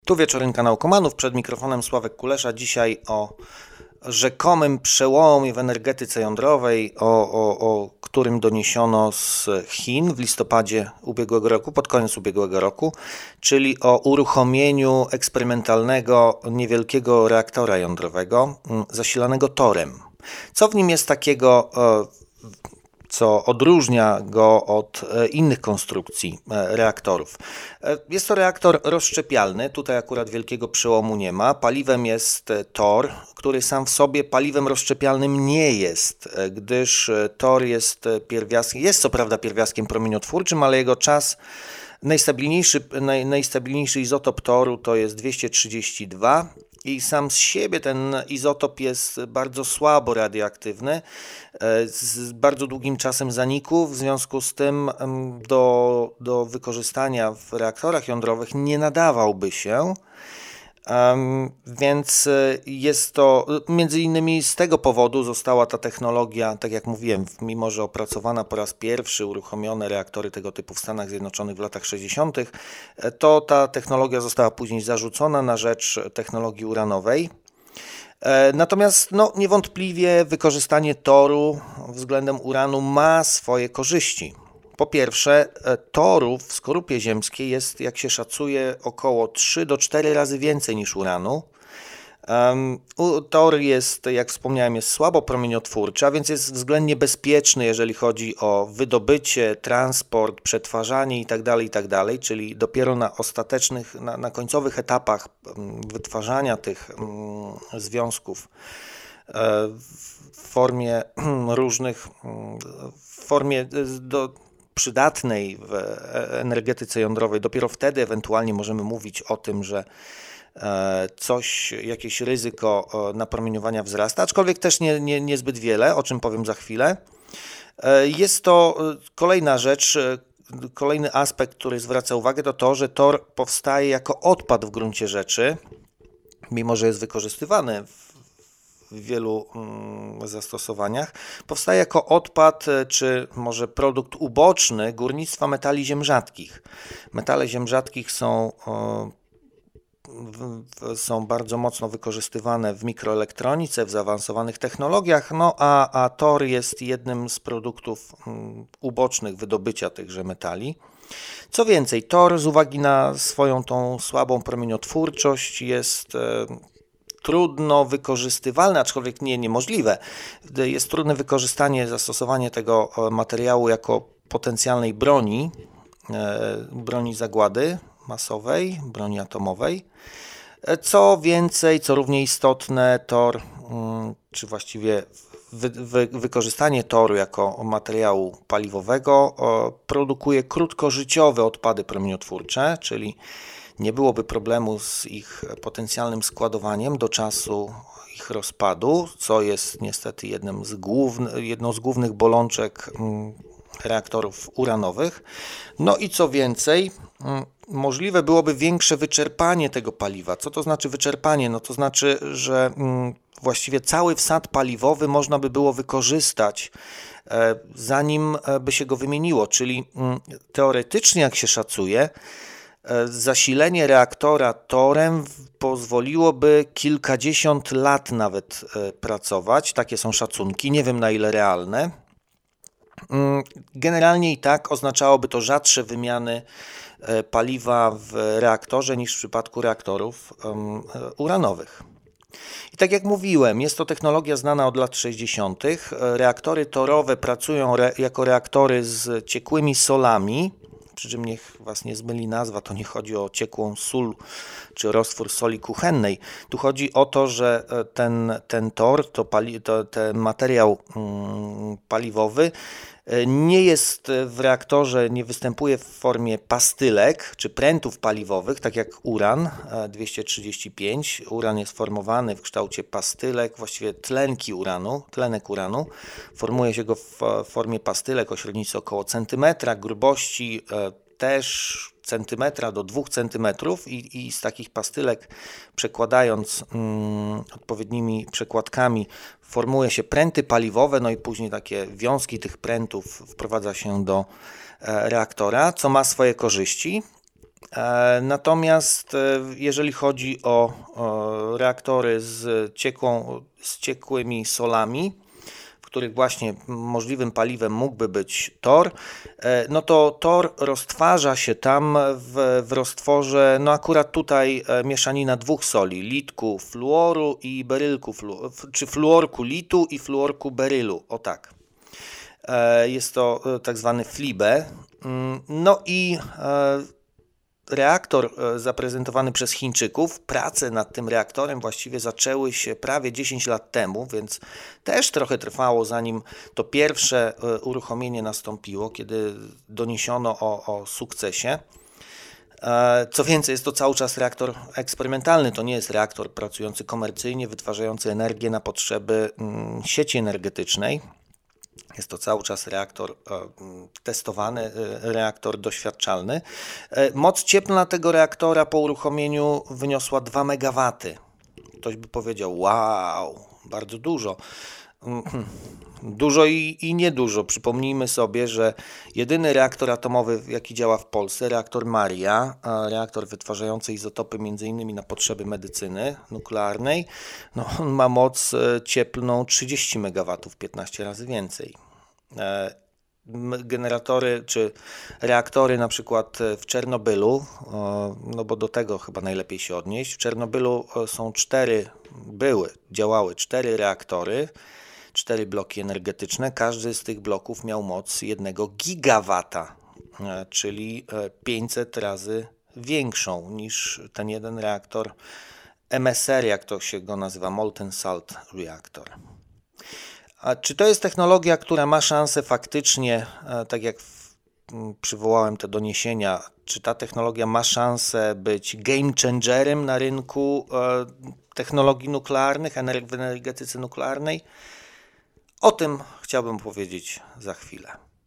Tu Wieczorynka Naukomanów, przed mikrofonem Sławek Kulesza. Dzisiaj o rzekomym przełomie w energetyce jądrowej, o którym doniesiono z Chin w listopadzie ubiegłego roku, pod koniec ubiegłego roku, czyli o uruchomieniu eksperymentalnego niewielkiego reaktora jądrowego zasilanego torem. Co w nim jest takiego, co odróżnia go od innych konstrukcji reaktorów? Jest to reaktor rozszczepialny, tutaj akurat wielkiego przełomu nie ma. Paliwem jest tor, który sam w sobie paliwem rozszczepialnym nie jest, gdyż tor jest pierwiastkiem, jest co prawda pierwiastkiem promieniotwórczym, ale jego czas najstabilniejszy izotop toru to jest 232 i sam z siebie ten izotop jest bardzo słabo radioaktywny, z bardzo długim czasem zaniku, w związku z tym do wykorzystania w reaktorach jądrowych nie nadawałby się. Więc jest to, między innymi z tego powodu została ta technologia, tak jak mówiłem, mimo że opracowana po raz pierwszy, uruchomione reaktory tego typu w Stanach Zjednoczonych w latach 60., to ta technologia została później zarzucona na rzecz technologii uranowej. Natomiast niewątpliwie wykorzystanie toru względem uranu ma swoje korzyści. Po pierwsze, toru w skorupie ziemskiej jest, jak się szacuje, około 3 do 4 razy więcej niż uranu. Tor jest, jak wspomniałem, jest słabo promieniotwórczy, a więc jest względnie bezpieczny, jeżeli chodzi o wydobycie, transport, przetwarzanie itd., czyli dopiero na ostatecznych, na końcowych etapach wytwarzania tych związków w formie różnych, w formie przydatnej w energetyce jądrowej, dopiero wtedy ewentualnie możemy mówić o tym, że jakieś ryzyko napromieniowania wzrasta, aczkolwiek też niezbyt wiele, o czym powiem za chwilę. Jest to kolejna rzecz, kolejny aspekt, który zwraca uwagę, to, że tor powstaje jako odpad w gruncie rzeczy, mimo że jest wykorzystywany w wielu zastosowaniach, powstaje jako odpad, czy może produkt uboczny górnictwa metali ziem rzadkich. Metale ziem rzadkich są bardzo mocno wykorzystywane w mikroelektronice, w zaawansowanych technologiach, a tor jest jednym z produktów ubocznych wydobycia tychże metali. Co więcej, tor z uwagi na swoją tą słabą promieniotwórczość jest trudno wykorzystywalne, aczkolwiek niemożliwe. Jest trudne wykorzystanie, zastosowanie tego materiału jako potencjalnej broni zagłady masowej, broni atomowej. Co więcej, co równie istotne, tor, czy właściwie wykorzystanie toru jako materiału paliwowego produkuje krótkożyciowe odpady promieniotwórcze, czyli nie byłoby problemu z ich potencjalnym składowaniem do czasu ich rozpadu, co jest niestety jedną z głównych bolączek reaktorów uranowych. No i co więcej, możliwe byłoby większe wyczerpanie tego paliwa. Co to znaczy wyczerpanie? No to znaczy, że właściwie cały wsad paliwowy można by było wykorzystać, zanim by się go wymieniło, czyli teoretycznie, jak się szacuje, zasilenie reaktora torem pozwoliłoby kilkadziesiąt lat nawet pracować. Takie są szacunki, nie wiem na ile realne. Generalnie i tak oznaczałoby to rzadsze wymiany paliwa w reaktorze niż w przypadku reaktorów uranowych. I tak jak mówiłem, jest to technologia znana od lat 60. Reaktory torowe pracują jako reaktory z ciekłymi solami, przy czym niech Was nie zmyli nazwa, to nie chodzi o ciekłą sól czy roztwór soli kuchennej. Tu chodzi o to, że ten tor, ten materiał paliwowy nie jest w reaktorze, nie występuje w formie pastylek czy prętów paliwowych, tak jak uran 235. Uran jest formowany w kształcie pastylek, właściwie tlenek uranu. Formuje się go w formie pastylek o średnicy około centymetra, grubości też centymetra do 2 centymetrów i z takich pastylek, przekładając odpowiednimi przekładkami, formuje się pręty paliwowe, no i później takie wiązki tych prętów wprowadza się do reaktora, co ma swoje korzyści. Natomiast jeżeli chodzi o reaktory z ciekłymi solami, w których właśnie możliwym paliwem mógłby być tor, no to tor roztwarza się tam w roztworze, no akurat tutaj mieszanina dwóch soli, litku fluoru i berylku, czy fluorku litu i fluorku berylu, o tak. Jest to tak zwany FLIBE. No i reaktor zaprezentowany przez Chińczyków, prace nad tym reaktorem właściwie zaczęły się prawie 10 lat temu, więc też trochę trwało, zanim to pierwsze uruchomienie nastąpiło, kiedy doniesiono o sukcesie. Co więcej, jest to cały czas reaktor eksperymentalny, to nie jest reaktor pracujący komercyjnie, wytwarzający energię na potrzeby sieci energetycznej. Jest to cały czas reaktor testowany, reaktor doświadczalny. Moc cieplna tego reaktora po uruchomieniu wyniosła 2 MW. Ktoś by powiedział, wow, bardzo dużo. Dużo i niedużo. Przypomnijmy sobie, że jedyny reaktor atomowy, jaki działa w Polsce, reaktor Maria, reaktor wytwarzający izotopy m.in. na potrzeby medycyny nuklearnej, no, on ma moc cieplną 30 MW, 15 razy więcej. Generatory czy reaktory na przykład w Czernobylu, no bo do tego chyba najlepiej się odnieść. W Czernobylu działały 4 reaktory, 4 bloki energetyczne. Każdy z tych bloków miał moc 1 gigawata, czyli 500 razy większą niż ten jeden reaktor MSR, jak to się go nazywa, Molten Salt Reactor. A czy to jest technologia, która ma szansę faktycznie, tak jak przywołałem te doniesienia, czy ta technologia ma szansę być game changerem na rynku technologii nuklearnych, w energetyce nuklearnej? O tym chciałbym powiedzieć za chwilę.